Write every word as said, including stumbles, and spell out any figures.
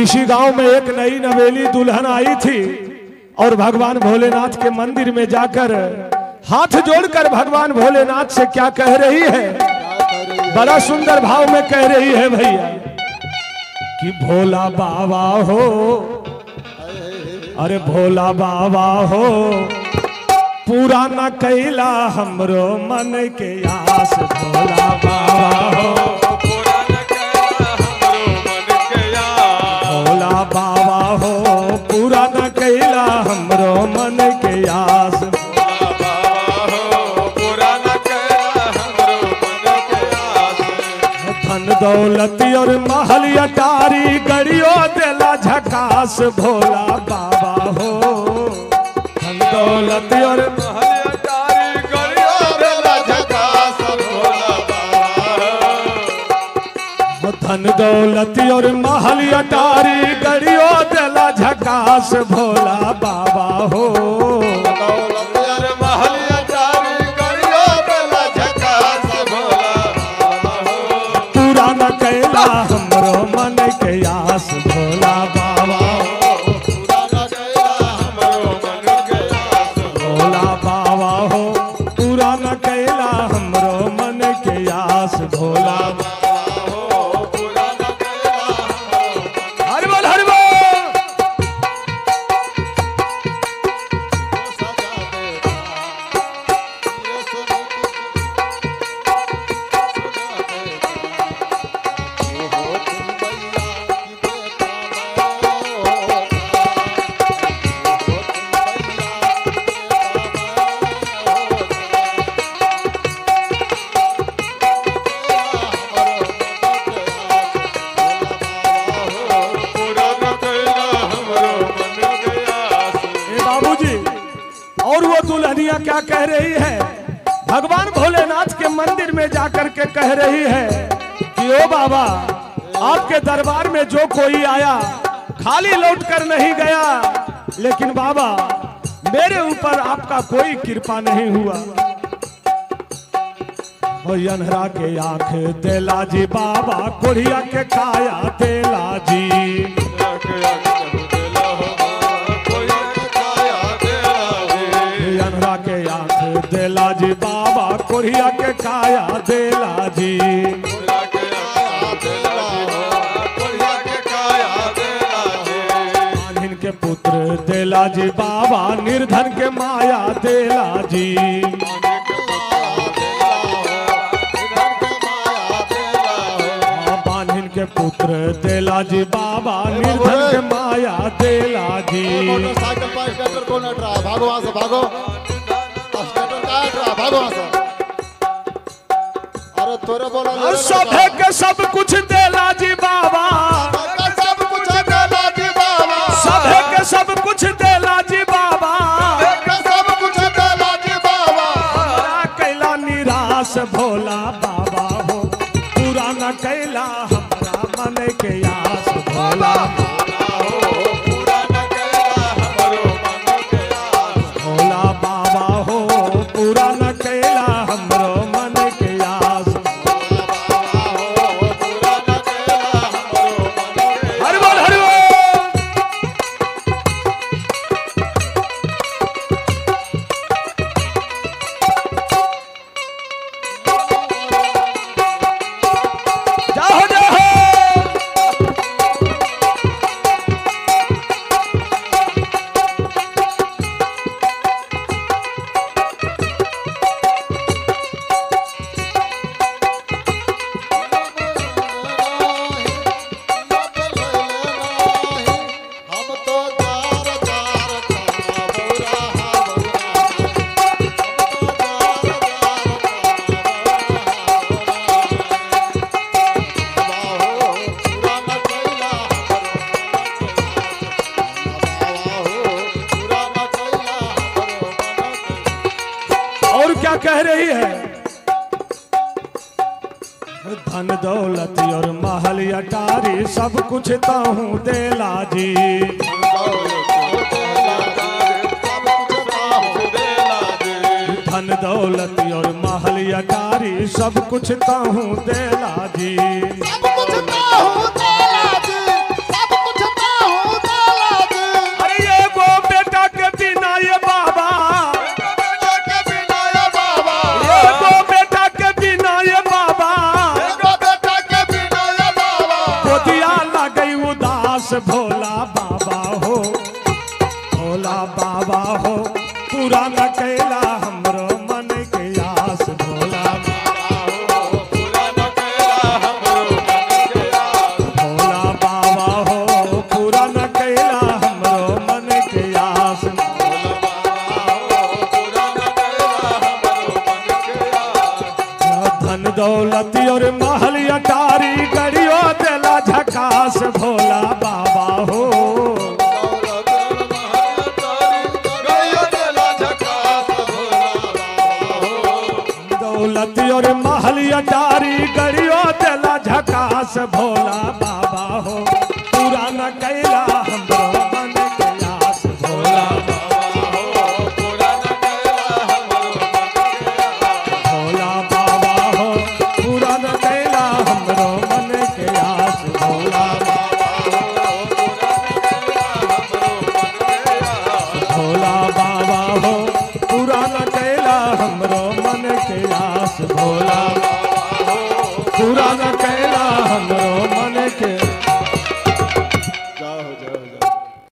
किसी गांव में एक नई नवेली दुल्हन आई थी और भगवान भोलेनाथ के मंदिर में जाकर हाथ जोड़कर भगवान भोलेनाथ से क्या कह रही है, बड़ा सुंदर भाव में कह रही है भैया कि भोला बाबा हो, अरे भोला बाबा हो, पूरा न कैला हमरो मन के आस। भोला बाबा हो, पूरा न कैला हमरो मन के आस। भोला बाबा हो, पूरा न कैला हमरो मन के आस। भोला बाबा हो, पूरा न कैला हमरो मन के आस। धन दौलत और महल अटारी गड़ियो देला झकास। भोला बाबा हो, धन दौलत और महल अटारी गड़ियो देला झकास। भोला बाबा हो, धन दौलत और महल अटारी गड़ियो देला झकास। भोला बाबा हो, दौलत और महल अटारी गड़ियो देला झकास। भोला बाबा हो, पूरा न कैला हमरो मन के आस। भोला बाबा हो, पूरा न कैला हमरो मन के आस। भोला बाबा हो, पूरा न कैला हमरो मन के आस। भोला बाबा हो, पूरा न कैला हमरो मन। हरि बोल हरि बोल। पूरा न कैला हमरो मन के आस। ए बाबूजी, और वो दुल्हनिया क्या कह रही है, भगवान भोलेनाथ के मंदिर में जाकर के कह रही है कि ओ बाबा, आपके दरबार में जो कोई आया खाली लौट कर नहीं गया, लेकिन बाबा मेरे ऊपर आपका कोई कृपा नहीं हुआ। ओ अनहरा के आंख देला जी बाबा, कोढ़िया के काया देला जी। अनहरा के आंख देला जी बाबा, कोढ़िया के काया देला जी। मानहिन के पुत्र देला जी बाबा, निर्धन के माया देला जी। बान्हिन के पुत्र देला जी बाबा, निर्धन के माया देला जी। मोटरसाइकिल पर स्टेटर कौन हट रहा है? भागो वहां से, भागो। स्टेटर का हट रहा है? भागो वहां से। अरे तोरे बोला और सभे के सब कुछ देला जी बाबा, सब कुछ देला जी बाबा, सभे के सब कुछ देला जी बाबा। सब कुछ देला जी बाबा। हमरा कैला निराश भोला बाबा हो, पूरा न कैला हमरा मन के आस। भोला भोला बाबा हो, पूरा न कैला हमरो मन के आस। हरि बोल हरि बोल। जाओ जाओ। हम तो जार जार खाना बौरा और क्या कह रही है, धन दौलत और महल अटारी सब कुछ ताहू देला जी। धन दौलत और महल अटारी सब कुछ ताहू देला जी। सब कुछ ताहू देला जी, सब कुछ आस भोला बाबा हो, भोला बाबा हो पूरा न कैला हमरो मन के आस, भोला पूरा न कैला हमरो मन के आस, भोला बाबा हो पूरा न कैला हमरो मन के आस। पूरा न कैला हमरो मन के आस। धन दौलत और महल अटारी गड़ियो देला झकास, भोला बाबा हो दौलत और महल अटारी गड़ियो देला झकास, भोला बाबा हो पूरा न कैला